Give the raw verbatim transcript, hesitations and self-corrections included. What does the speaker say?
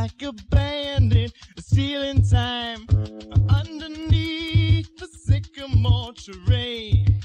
like a bandit stealing time underneath the sycamore tree.